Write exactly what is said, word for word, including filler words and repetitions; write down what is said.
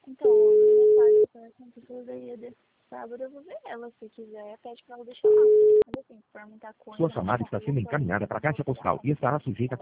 Então, minha parte parece que tudo daí desse sábado eu vou ver ela. Se quiser, pede pra ela deixar lá. Mas assim, se for muita Sua coisa, chamada não, está eu sendo só encaminhada para a caixa vou postal e estará sujeita a